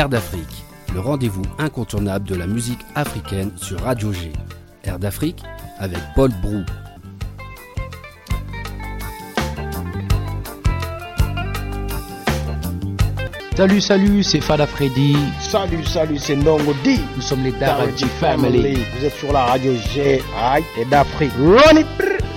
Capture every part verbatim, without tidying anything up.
Air d'Afrique, le rendez-vous incontournable de la musique africaine sur Radio G. Air d'Afrique avec Paul Brou. Salut, salut, c'est Fada Freddy. Salut, salut, c'est Ndongo D. Nous sommes les Daradi Family. Family. Vous êtes sur la radio G, aïe, et d'Afrique. Run it!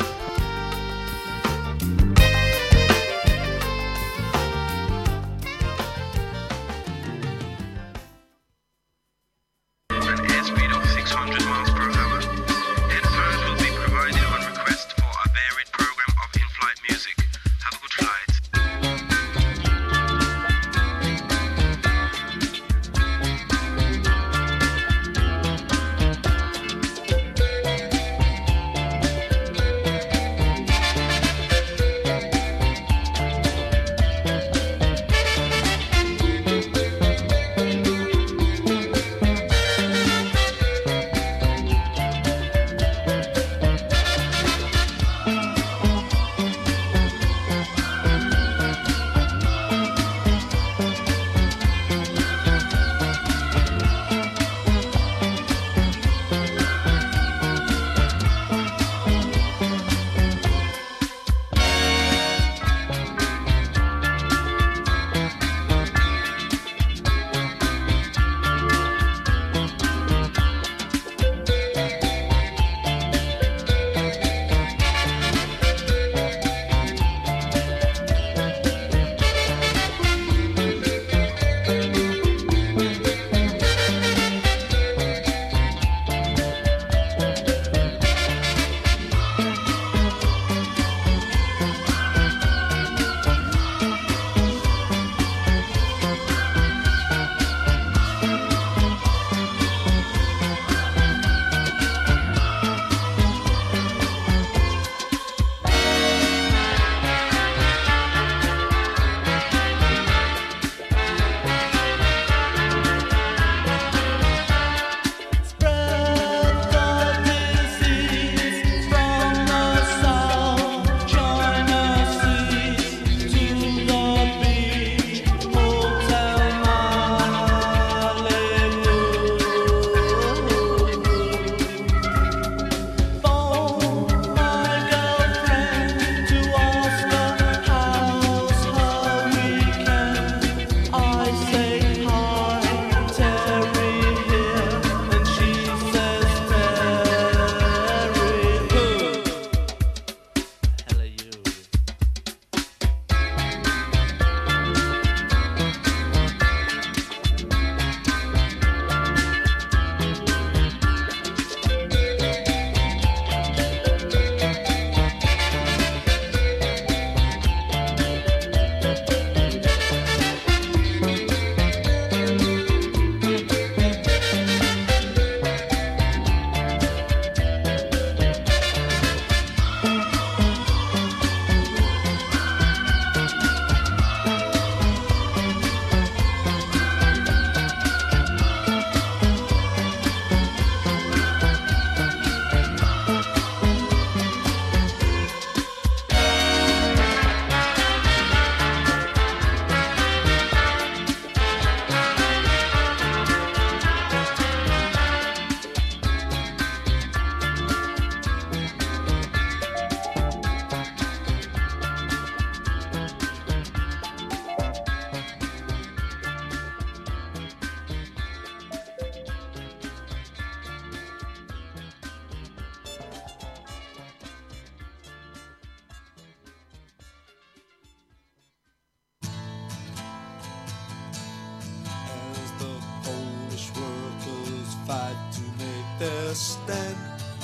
stand,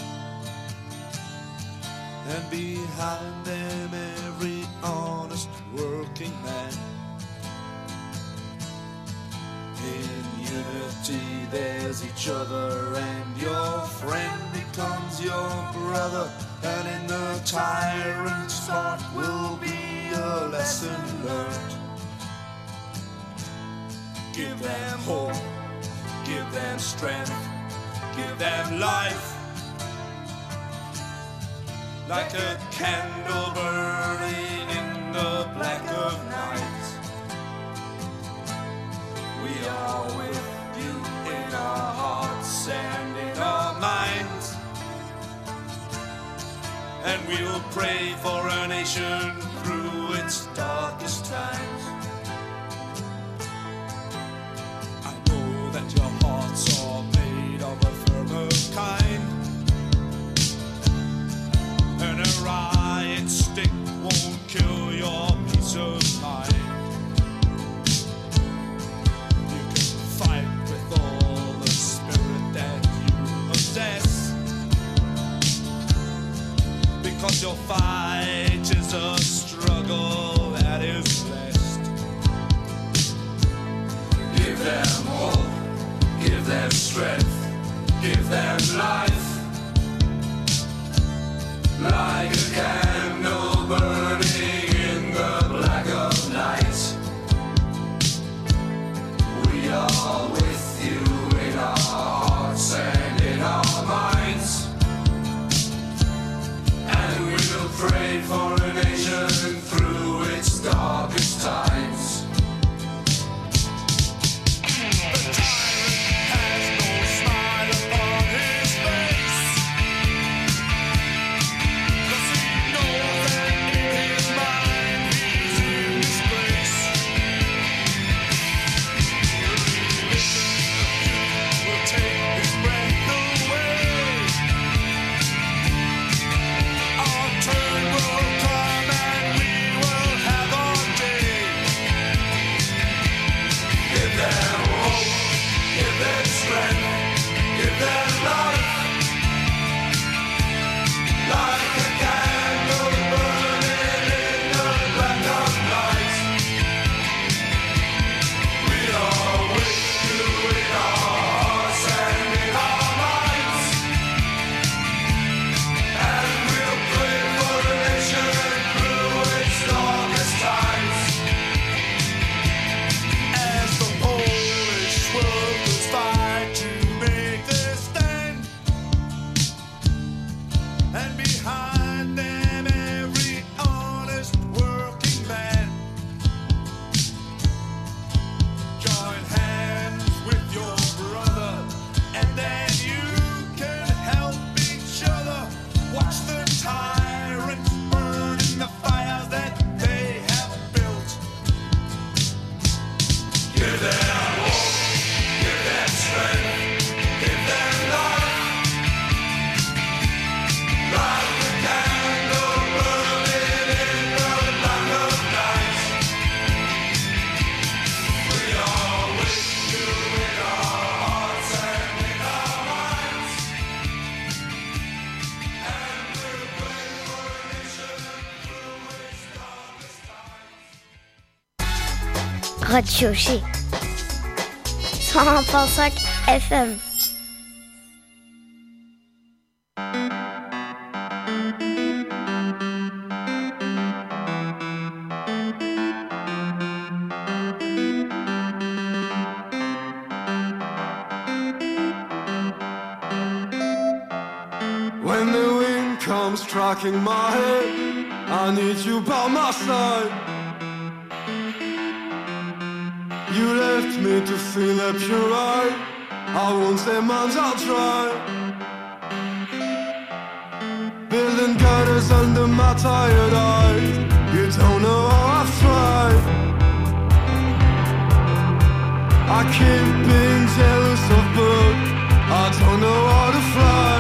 and behind them every honest working man. In unity there's each other, and your friend becomes your brother, and in the tyrant's thought will be a lesson learned. Give them hope, give them strength, give them life, like a candle burning in the black of night. We are will pray for a nation through its darkest times. I know that your hearts are made of a firmer kind, and a riot stick won't kill your peace of mind. You can fight with all the spirit that you possess, because your fight is a struggle that is blessed. Give them hope, give them strength, give them life. Like a candle burning in the black of night, we are with you in our hearts and in our minds, and we will pray for a nation through its darkest times. Radio G cent un virgule cinq F M. When the wind comes striking my head, I need you by my side. You left me to feel up your eye. I won't say mine's, I'll try. Building gutters under my tired eyes. You don't know how I've tried. I keep being jealous of birds. I don't know how to fly.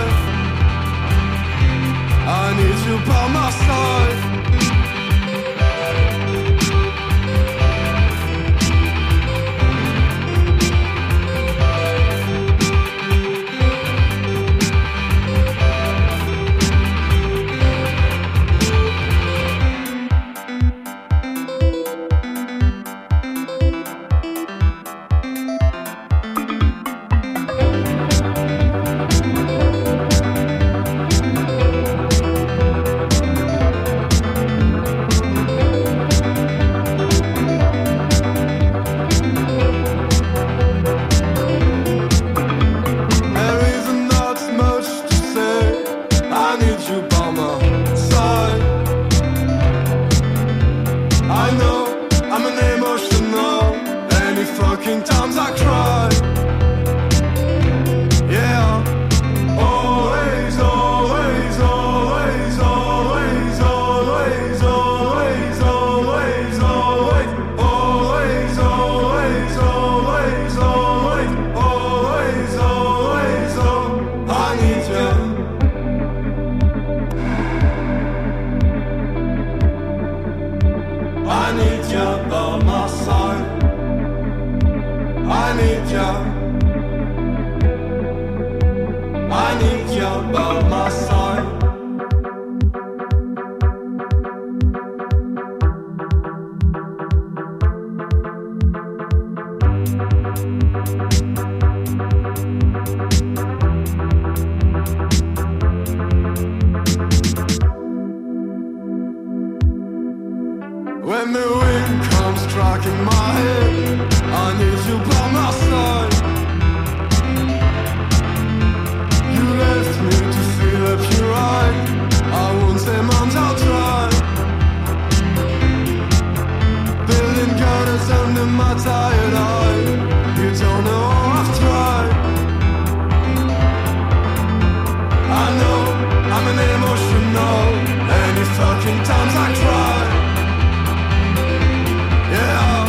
I need you by my side. When the wind comes striking my head, I need you by my side. You left me to feel a pure eye. I won't say moms, I'll try. Building gutters under my tired eye. You don't know how I've tried. I know I'm an emotional. Any fucking times I cry. Yeah.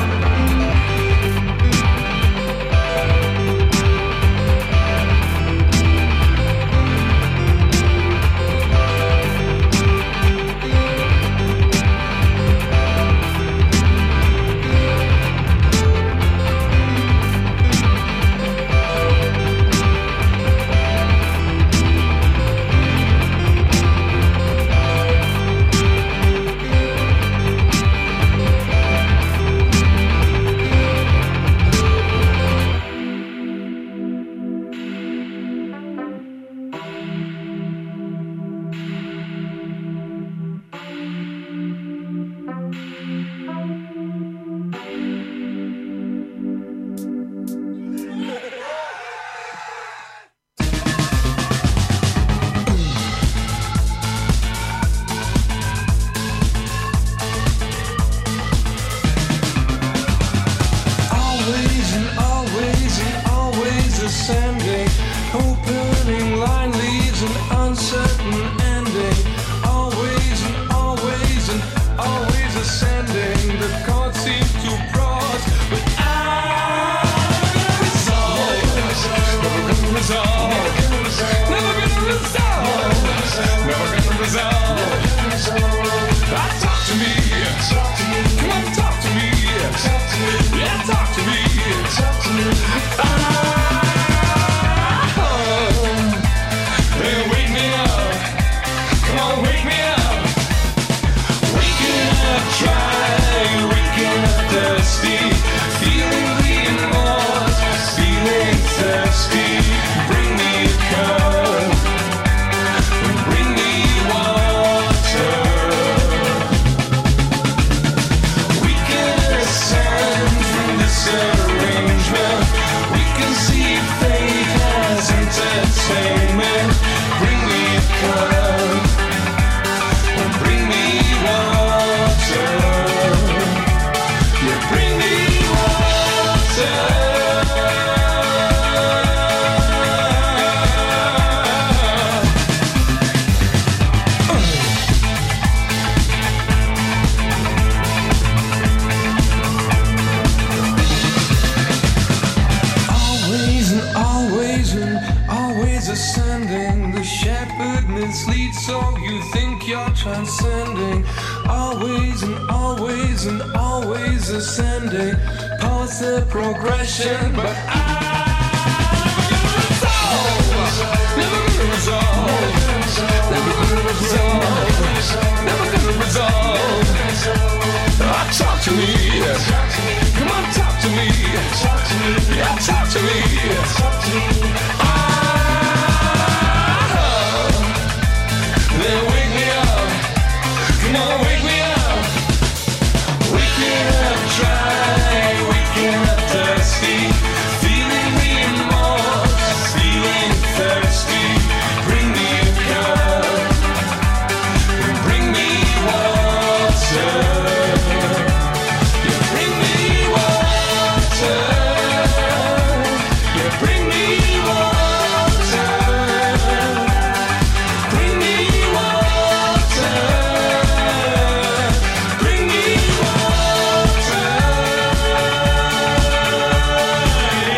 Transcending, always and always and always ascending, past the progression, but I'm never gonna resolve, never gonna resolve, never gonna resolve. Ah, talk to me, come on, talk to me, yeah, talk to me. Ah, then wake me up. Come on, wake me up. Waking up dry, waking up thirsty, feeling remorse, feeling thirsty. Bring me a cup, bring me water. You bring me water. You bring me water. Bring me water. Bring me water.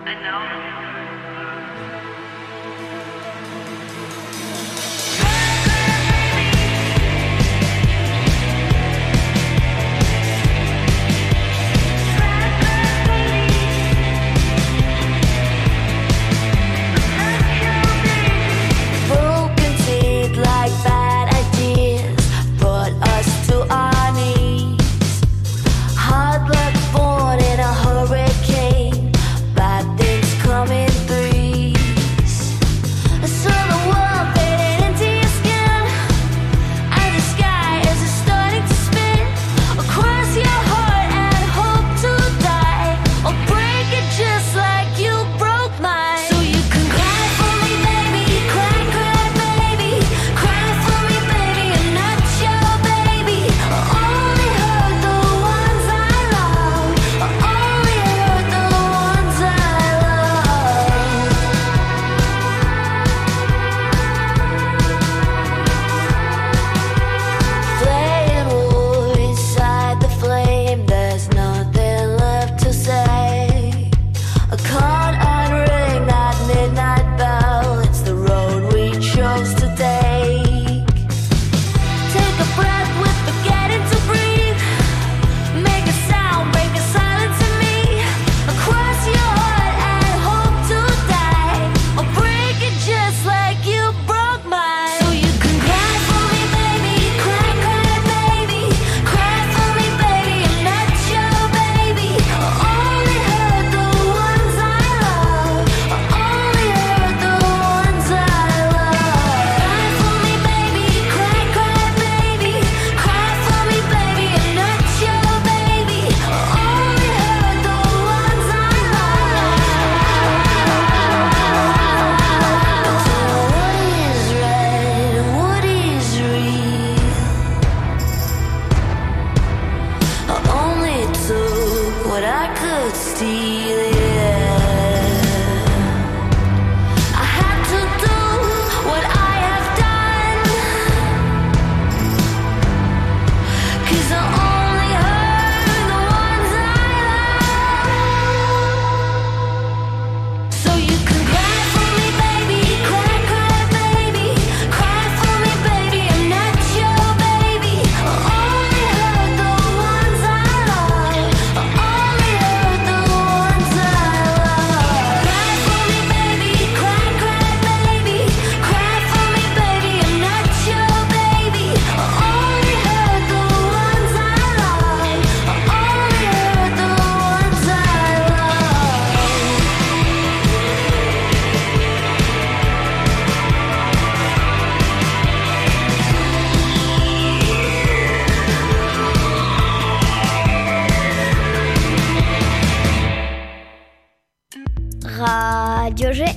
Radio G,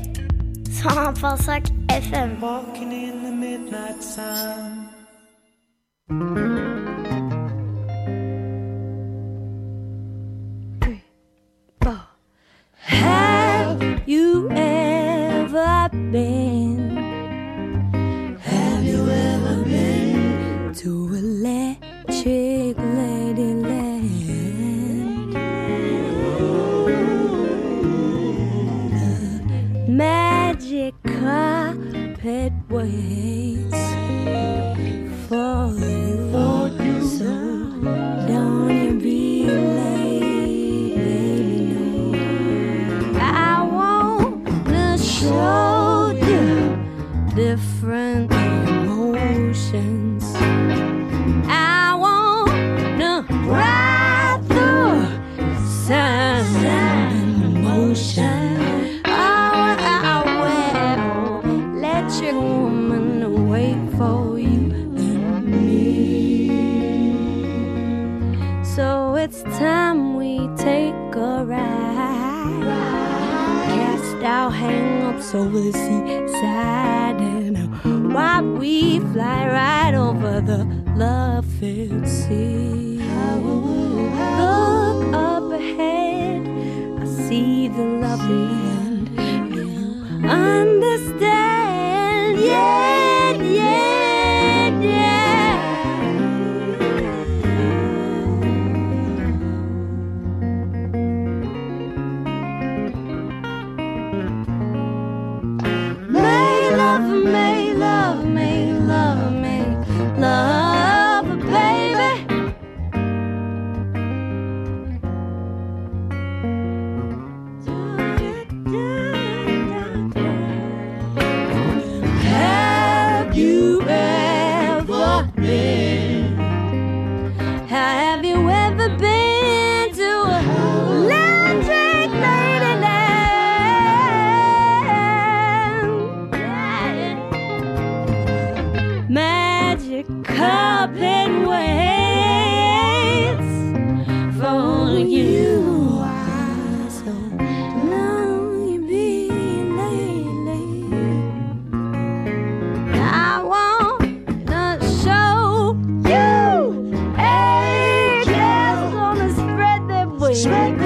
cent vingt-cinq F M. Walking in the midnight sun. Have you ever been? Have you ever been to Electric Ladyland? The magic carpet waits for you. For you. So don't you be late, baby, no. I wanna show you different emotions. I wanna ride through sun and emotion. Oh, I will let your woman wait for you and me. So it's time we take a ride. Cast our hang-ups over the seaside, and while we fly right over the love-filled sea. Look up ahead, I see the lovely land. You understand? Yeah, yeah, yeah.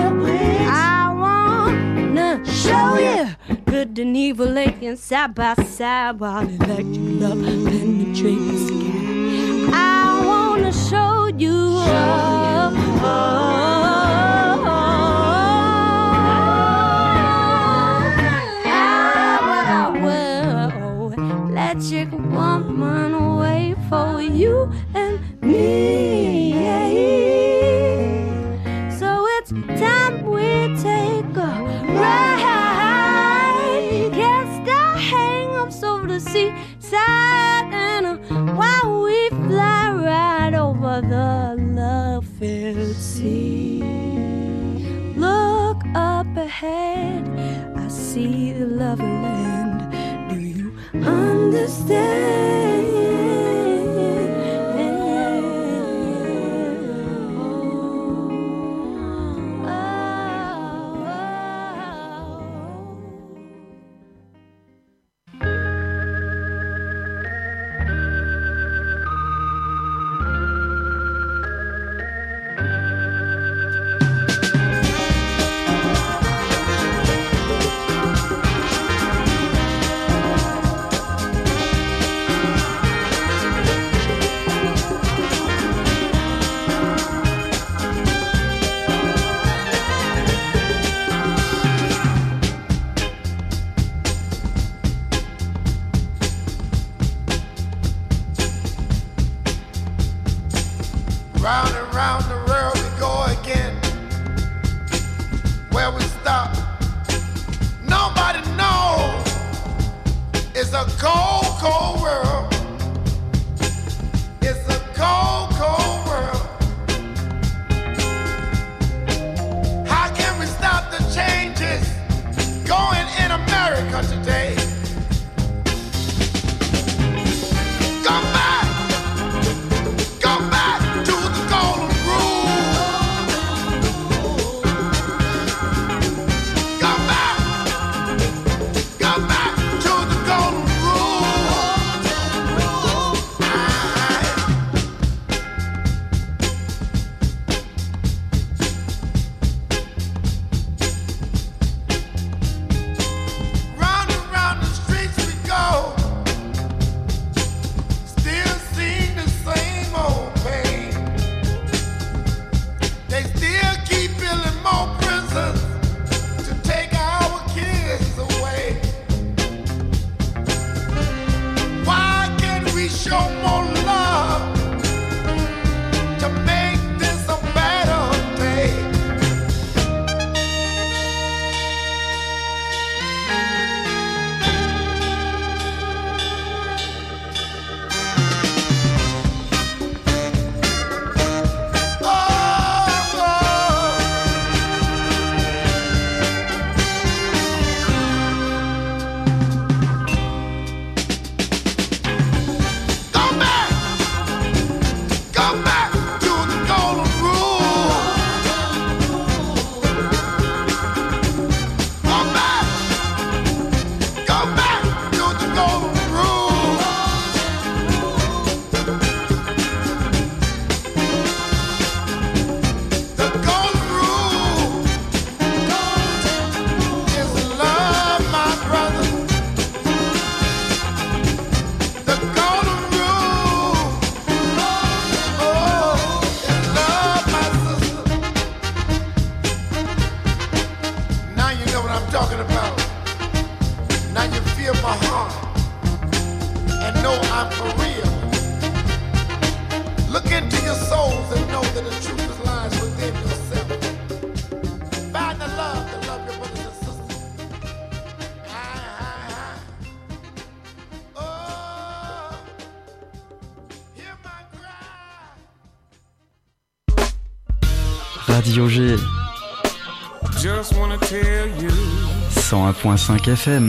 I wanna show you good and evil laying side by side while electric love penetrates the sky. I wanna show you. Oh, oh, oh, I will electric woman wait for you and me. So it's time we take a ride. Cast our hang-ups over the seaside, and uh, while we fly right over the love-filled sea. Look up ahead, I see the lovely land. Do you understand? Round and round the world we go again. Where we stop, nobody knows. It's a cold, cold world. It's a cold, cold world. How can we stop the changes going in America today? Come back. Come back to the golden rule. Come back. Come back to the golden rule. Round and round the streets we go. Still seeing the same old pain. They still keep building more prisons to take our kids away. Why can't we show more love to make this a better day? Oh, oh. Come back. Come back to the golden rule. Come back. Come back to the golden rule. The golden rule is love, my brother. The golden rule, oh, is love, my sister. Now you know what I'm talking about. Now you feel my heart and know I'm for real. Look into your souls and know that the truth is lies within yourself. Find the love to love your brothers and sisters. Aye, aye, aye. Oh, hear my cry. Radio G, Just wanna tell you. cent un point cinq F M.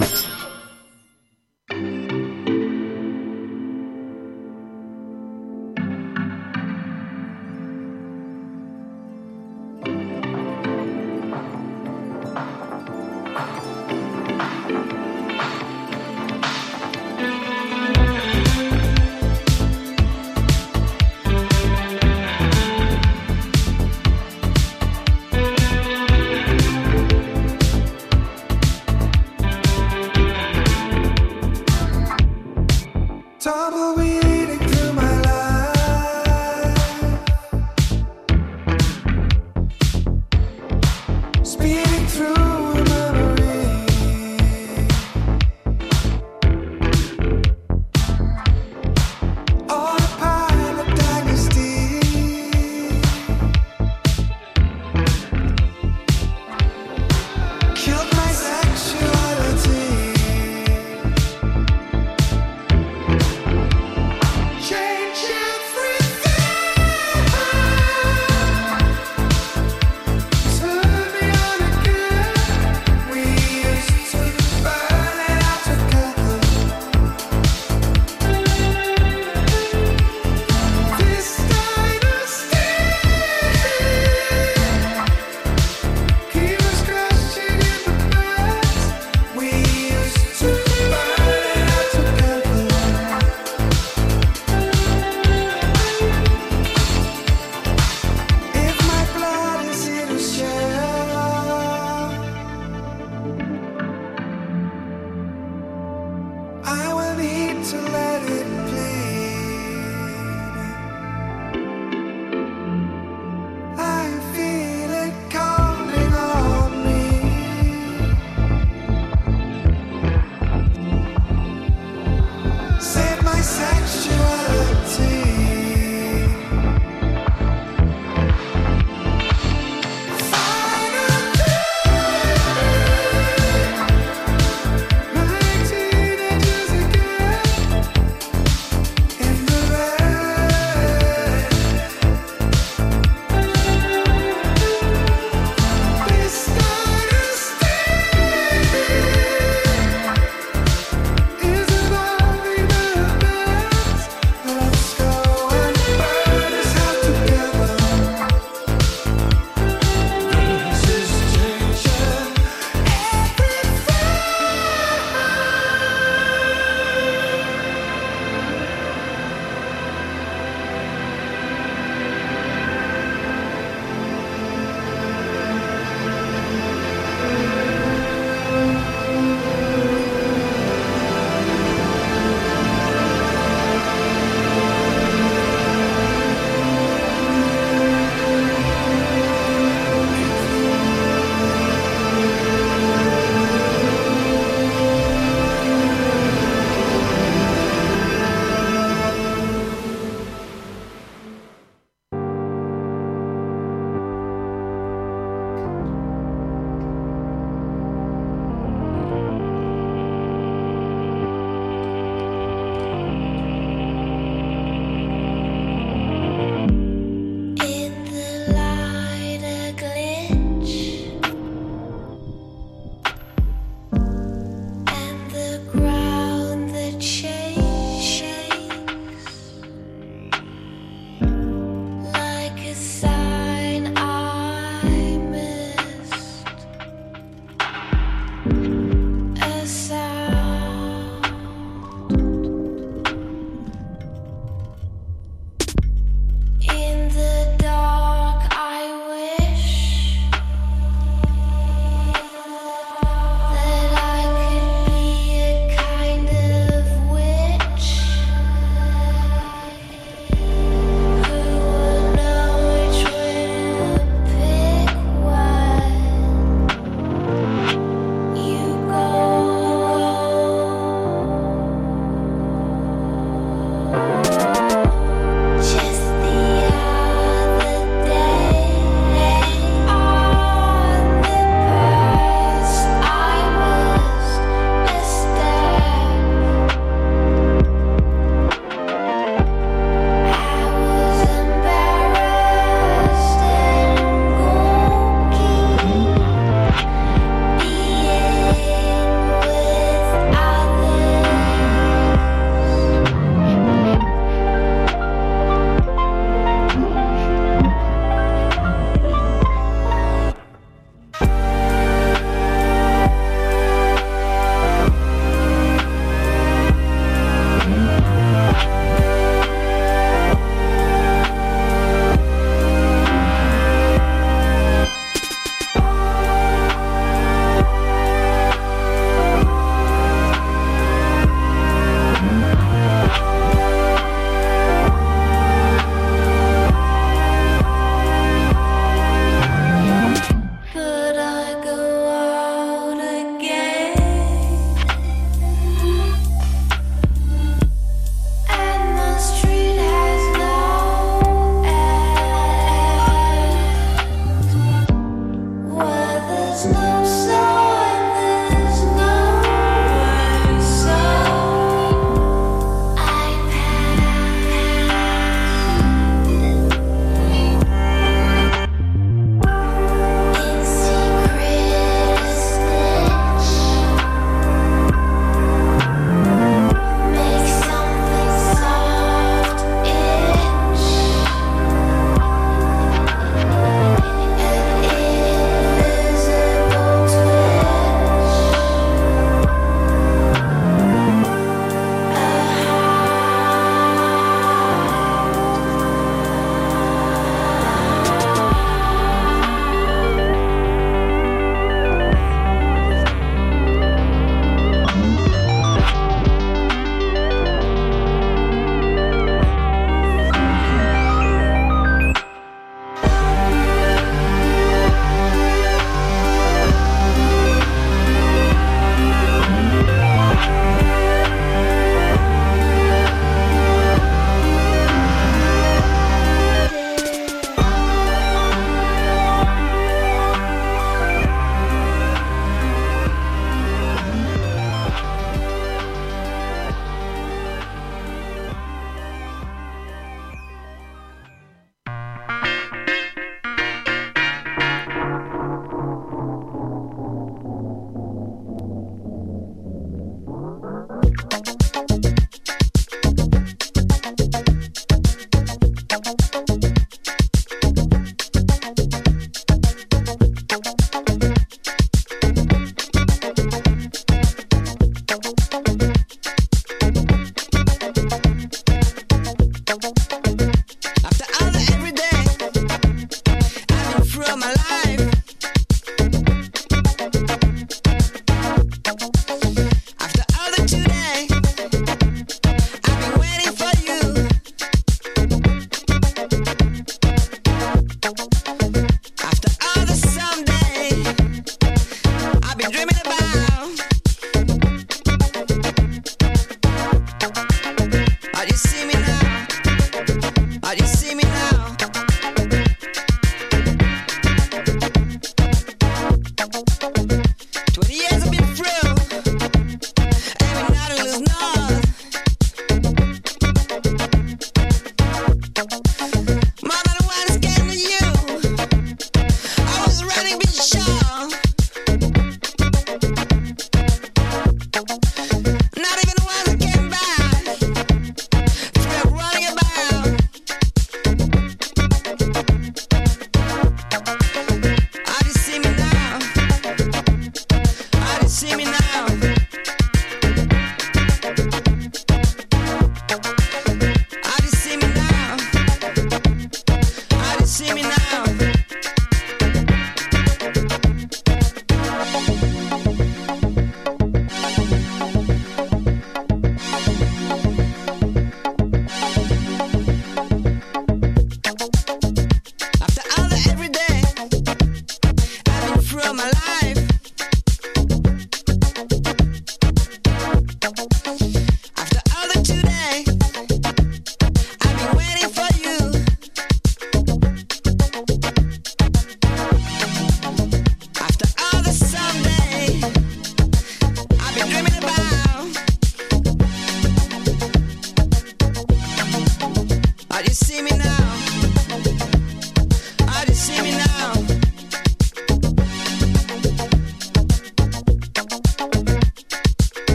Turn me on again.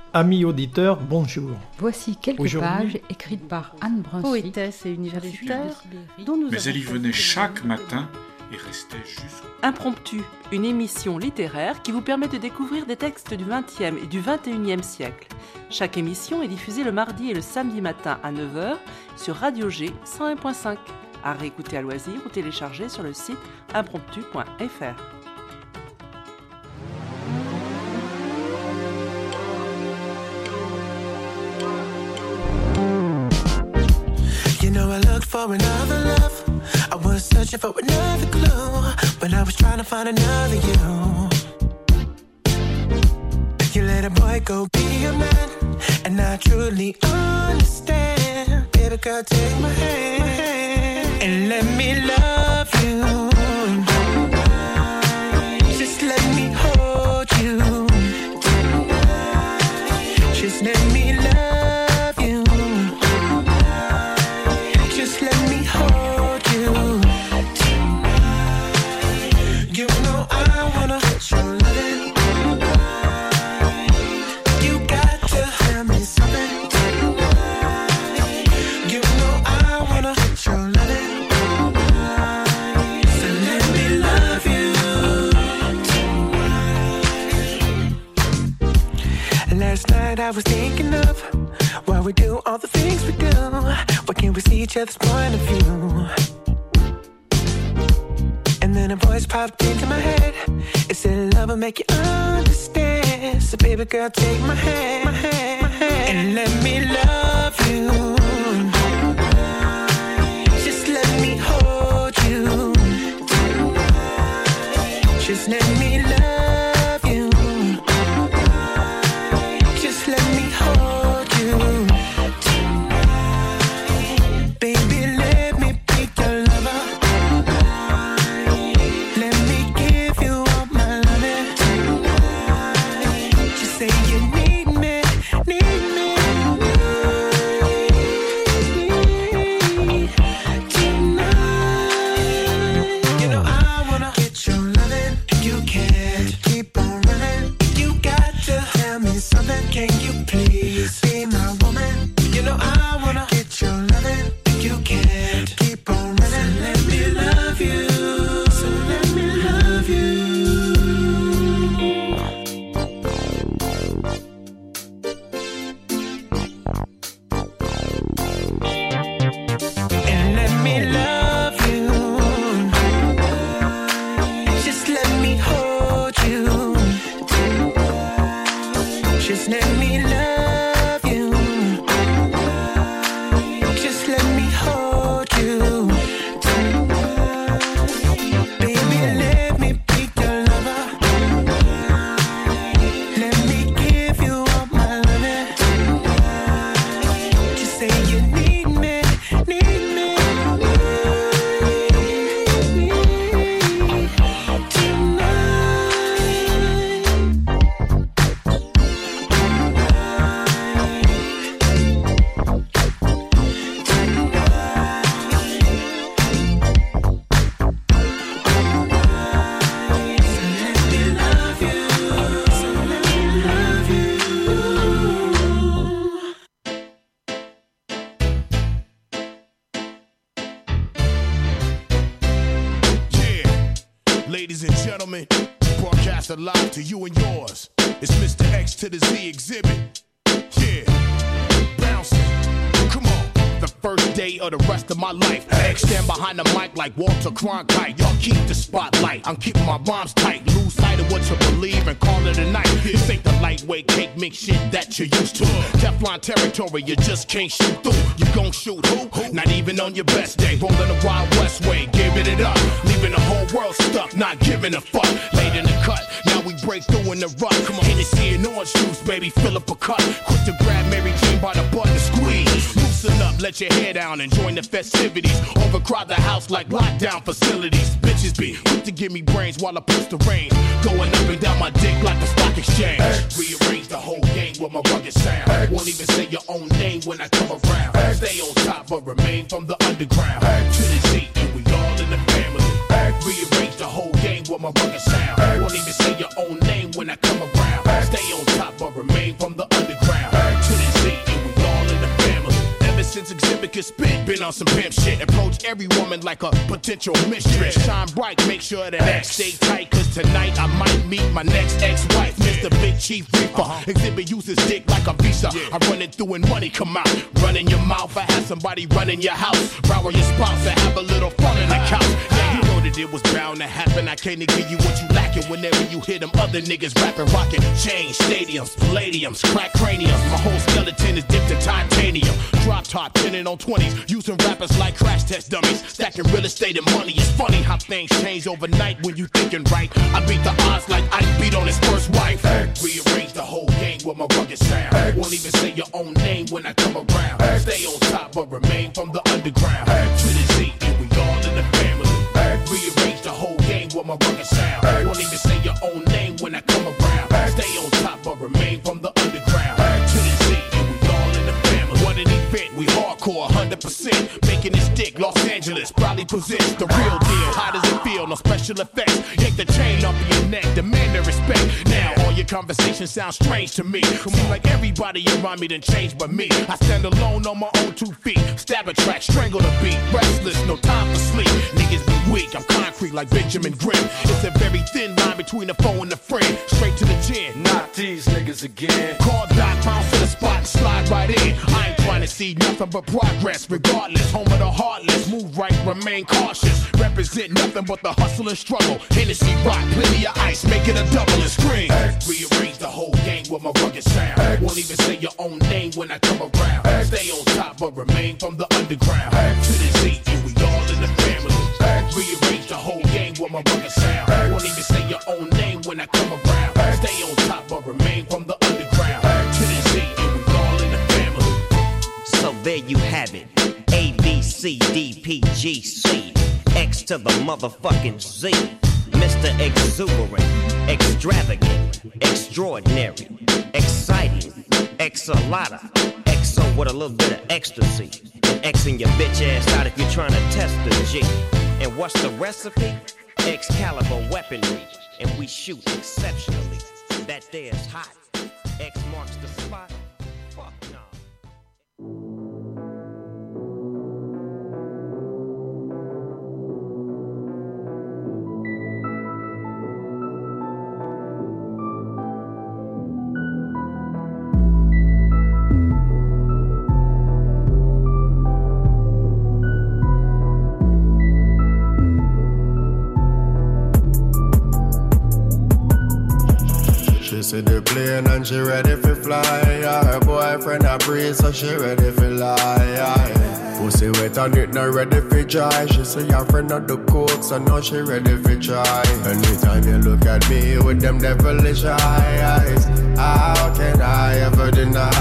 Amis auditeurs, bonjour. Voici quelques Aujourd'hui, pages écrites par Anne Brunswick, poétesse et universitaire, dont nous Mais elle y venait chaque matin et restait jusqu'au... Impromptu, une émission littéraire qui vous permet de découvrir des textes du vingtième et du vingt et unième siècle. Chaque émission est diffusée le mardi et le samedi matin à neuf heures sur Radio G cent un point cinq. À réécouter à loisir ou télécharger sur le site impromptu point f r. You know I looked for another love. I was searching for another clue, but I was trying to find another you. You let a boy go be a man, and I truly understand. Baby girl, take my hand and let me love you. Just let me hold you. Just let me love you. I was thinking of why we do all the things we do. Why can't we see each other's point of view? And then a voice popped into my head. It said love will make you understand. So baby girl, take my hand, my hand, my hand, and let me love you. Just let me hold you. Just let me love you. Ladies and gentlemen, broadcast live to you and yours. It's Mister X to the Z exhibit. Yeah, bouncing. Come on. The first day of the rest of my life. X stand behind the mic like Walter Cronkite. Y'all keep the spotlight. I'm keeping my rhymes tight. Lose sight of what you believe and call it a night. This ain't the lightweight cake mix shit that you're used to. Teflon territory, you just can't shoot through. You gon' shoot who? Not even on your best day. Rolling the Wild West way, giving it up. Leaving the whole world stuck, not giving a fuck. Late in the cut, now we break through in the rut. Come on, Hennessy and orange juice, baby, fill up a cup. Quick to grab Mary Jane by the butt and squeeze. Loosen up, let your hair down and join the festivities. Overcrowd the house like lockdown facilities. Bitches be quick to give me brains while I push the reins. Going up and down my dick like a stock exchange. X. Rearrange the whole game with my rugged sound. X. Won't even say your own name when I come around. X. Stay on top but remain from the underground. X. To the Z and we all in the family. X. Rearrange the whole game with my rugged sound. X. Won't even say your own name when I come around. X. Stay on top but remain from the underground. could spit. Been on some pimp shit. Approach every woman like a potential mistress. Shine bright, make sure that X stay tight. Cause tonight I might meet my next ex-wife, Mister Big Chief Reaper. Uh-huh. Exhibit uses dick like a visa. Yeah. I run it through and money come out. Run in your mouth, I have somebody run in your house. Rower your spouse and have a little fun in the couch. Yeah, you know that it was bound to happen. I can't give you what you lacking whenever you hear them other niggas rapping, rocking. Change stadiums, palladiums, crack craniums. My whole skeleton is dipped in titanium. Drop top, tenning on twenties. Using rappers like crash test dummies. Stacking real estate and money. It's funny how things change overnight when you thinking right. I beat the odds like I beat on his first wife. X. Rearrange the whole game with my rugged sound. X. Won't even say your own name when I come around. X. Stay on top but remain from the underground. X. To the Z and we all in the family. X. Rearrange the whole game with my rugged sound. X. Won't even say your own name when I come around. X. Stay on top but remain from the underground. X. To the Z and we all in the family. What an event, we hardcore one hundred percent. Making it stick, Los Angeles probably possess the real deal. How does it feel? No special effects. Yank the chain off of your neck, demand the respect. Now all your conversations sound strange to me. Seem like everybody around me done changed but me. I stand alone on my own two feet. Stab a track, strangle the beat. Restless, no time for sleep. Niggas be weak, I'm concrete like Benjamin Grimm. It's a very thin line between a foe and a friend. Straight to the chin. Not these niggas again. Call Doc, bounce to the spot and slide right in. I ain't trying to see nothing but progress. Regardless, home of the heartless. Move right, remain cautious. Represent nothing but the hustle and struggle. Hennessy rock, plenty of ice, make it a double and scream. X. Rearrange the whole game with my rugged sound. X. Won't even say your own name when I come around. X. Stay on top but remain from the underground. X. To the Z and we all in the family. X. Rearrange the whole game with my rugged sound. X. Won't even say your own name when I come around. X. Stay on top but remain from the underground. X. To the Z and we all in the family. So there you have it. A, B, C, D, P, G, C. X to the motherfucking Z. Mister Exuberant, extravagant, extraordinary, exciting, X-a-lotta, X O with a little bit of ecstasy. And Xing your bitch ass out if you're trying to test the G. And what's the recipe? Excalibur weaponry. And we shoot exceptionally. That there is hot. X marks the spot. Fuck no. She see the plane and she ready for fly. Her boyfriend a breeze so she ready for lie. Pussy wet and it not ready for dry. She see her friend at the coke so now she ready for try. Anytime you look at me with them devilish eyes, how can I ever deny?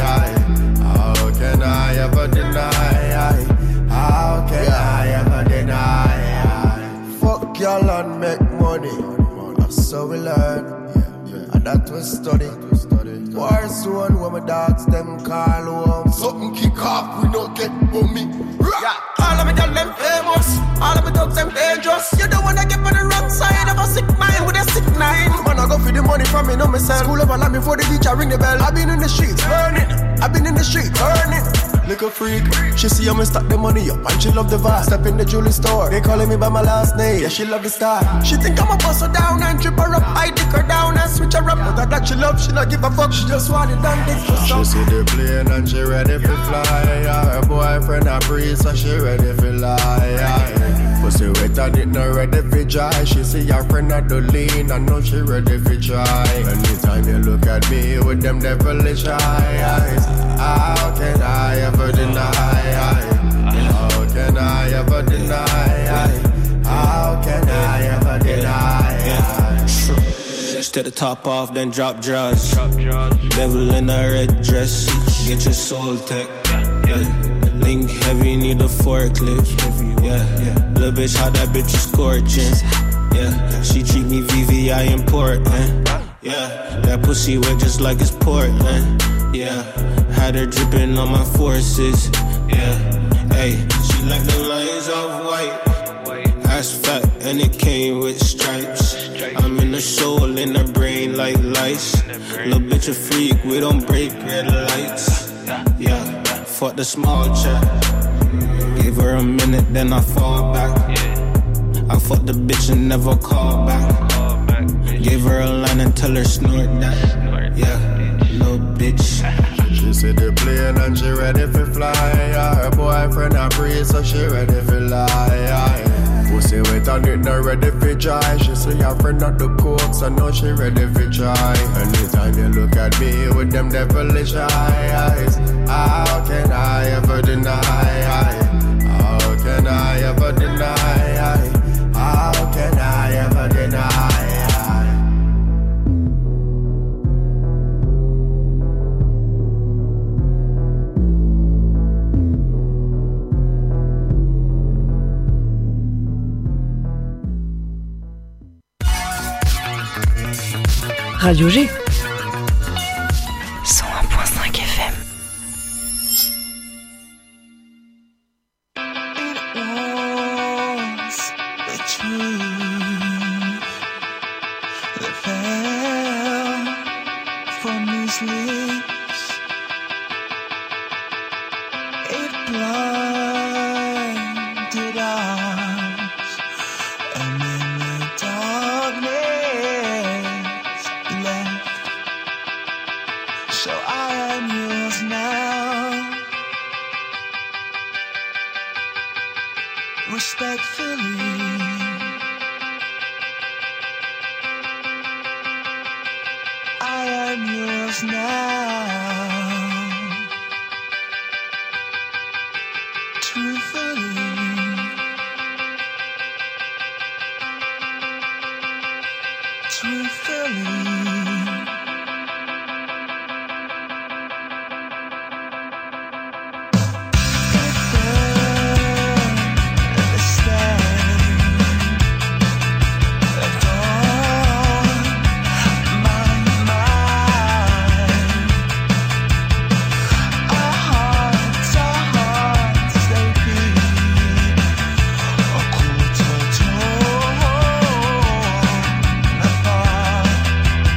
How can I ever deny? How can I ever deny? Fuck y'all and make money. That's how we learn. That was study. War zone where my dogs them call home. Something kick off, we don't get bummy. Yeah. All of me done them famous. All of me dogs them dangerous. You don't wanna get on the wrong side of a sick mind with a sick nine. Man, I go for the money from me, no myself. School over land before the beach, I ring the bell. I've been in the streets, burning. I've been in the street, burning. Little freak, she see how me stack the money up and she love the vibe. Step in the jewelry store, they calling me by my last name. Yeah, she love the style. She think I'ma bust her down and trip her up. I dick her down and switch her up. But that she love, she not give a fuck. She just want it done this for some. She see the plane and she ready for fly. Her boyfriend a breeze so she ready for lie. Pussy wet and it not ready for dry. She see her friend at the lean and know she ready for try. Anytime you look at me with them devilish eyes, how can I ever deny? How can I ever deny? How can I ever deny? Step the top off, then drop jaws. Devil in a red dress, get your soul tech. Yeah. Link heavy, need a forklift. Yeah, little bitch, how that bitch is scorching. Yeah, she treat me V V I important. Yeah, that pussy wet just like it's Portland. Yeah, had her dripping on my forces. Yeah, hey, she like the lines of white. Ass fat and it came with stripes. I'm in the soul, in the brain like lights. Little bitch a freak, we don't break red lights. Yeah, fuck the small chat. a minute, then I fall back. I fucked the bitch and never call back. Gave her a line and tell her snort that. Yeah, little bitch. She said the plane and she ready for fly. Her boyfriend a breathe, so she ready for lie. Pussy wet and it not ready for dry. She say her friend not the coke, so now she ready for try. Anytime you look at me with them devilish eyes, how can I ever deny? How can I ever deny? How can I ever deny? Radio G cent un point cinq F M. Thank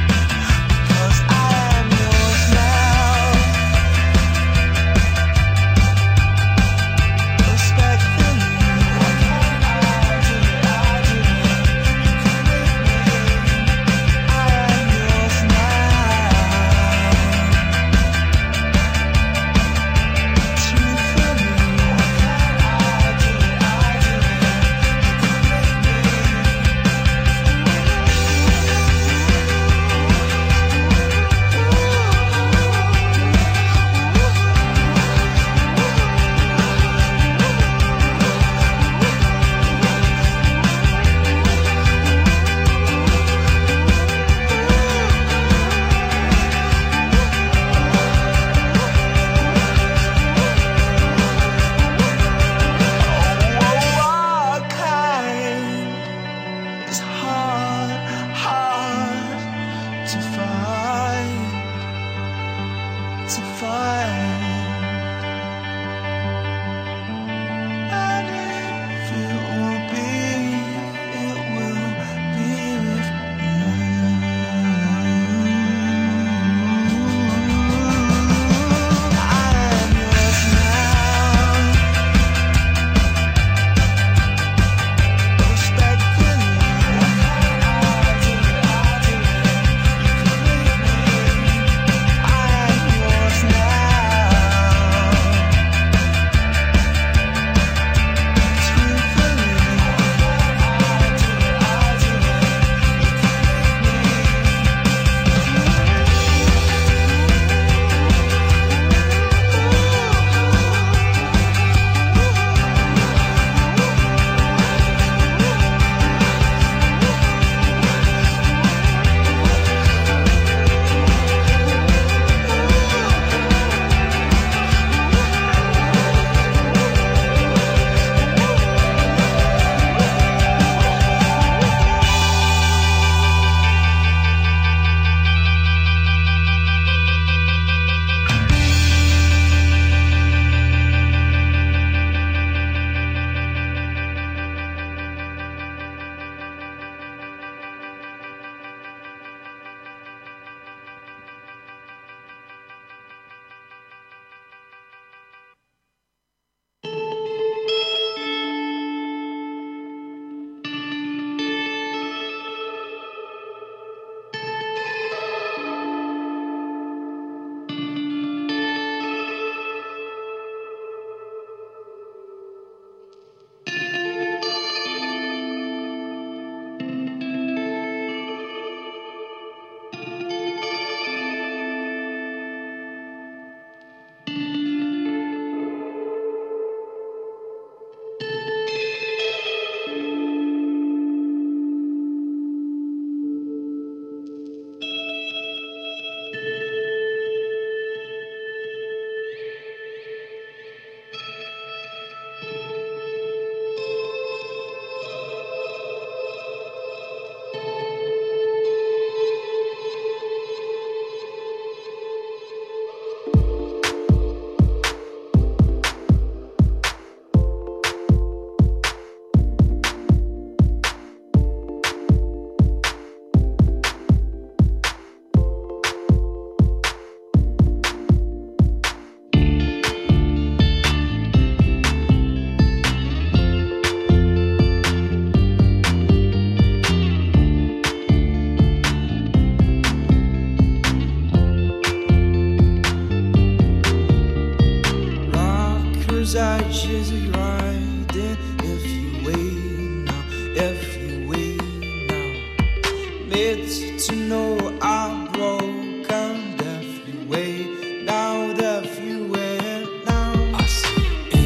riding. If you wait now, if you wait now, made to know I'm broken. If you wait now, if you wait now, I see.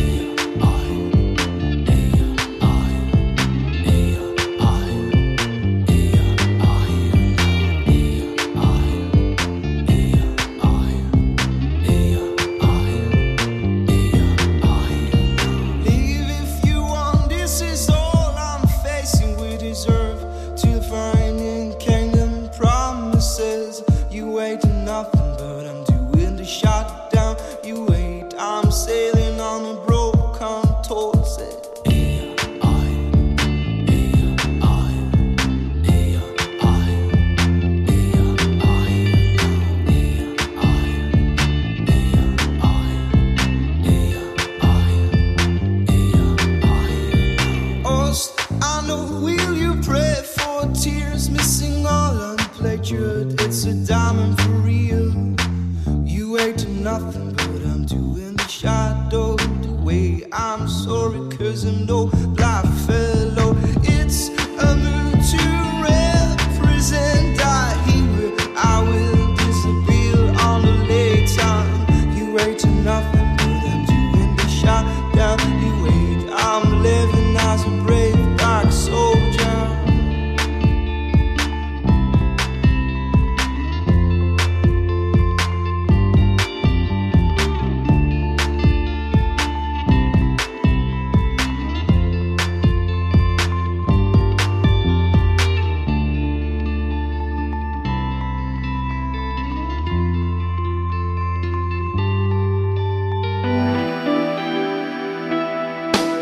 Sailing on a broken torso. I know, will you pray for tears missing all unpleasured? It's a diamond for real. You wait to nothing, but I'm doing shadow the way. I'm sorry, cause I know